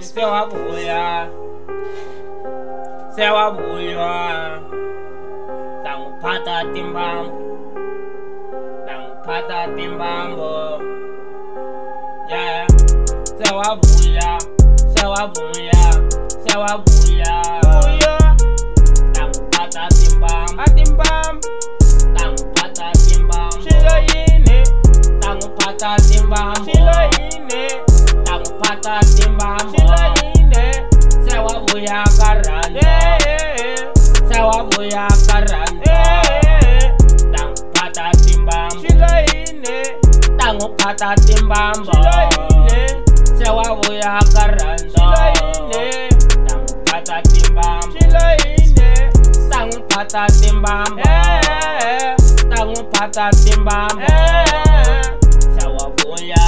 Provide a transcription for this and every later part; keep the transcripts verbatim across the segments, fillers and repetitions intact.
Sewabuya, sewabuya, tangupata timbam, tangupata timbambo, yeah. Sewabuya, sewabuya, sewabuya, tangupata timbam, atimbam, tangupata timbam, shiloine, tangupata timbam, shiloine, tangupata timbam, shiloine, sewabuya karanda, sewabuya karanda, tangupata timbam, shiloine, tangupata timbam, shiloine, sewabuya karanda, shiloine, tangupata timbam, shiloine, tangupata timbam, tangupata timbam, sewabuya,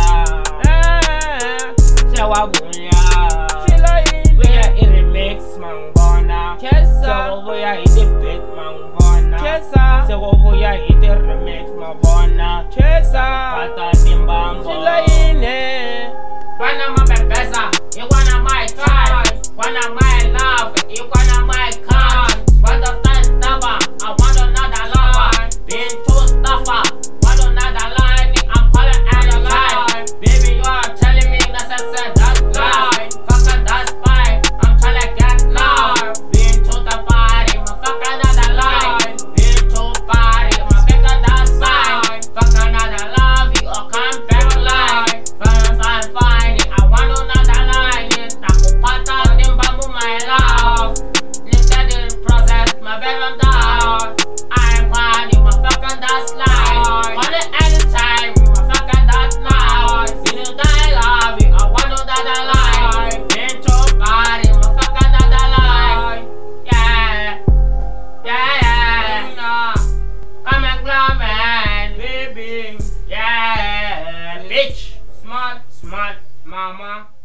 sewabuya, shiloine, we are in remix mangona, sewabuya in the beat mangona, sewabuya in the remix mangona, tangupata timbam, shiloine. Wanna my bebeza, you wanna my time, wanna my love, you wanna my con. Want the first lover, I want another lover. Been too tougher, want another line, I'm calling any line. Baby, you are telling me that I said that's lie. Fucker, that's fine, I'm trying to get love. Been to the party, my fuck another line. Been too party, my fucker that's fine. Fuck another love, you or come back line. Fine, fine, fine. My love, limited in process, my bedroom down. I'm one, you motherfucking that's lie. On it anytime, you motherfucking that's lie. You know that I love you, I want to that I lie. Been to party, motherfucking that I lie. Yeah, yeah, yeah. I'm a glad man, baby. Yeah, bitch, smart, smart, mama.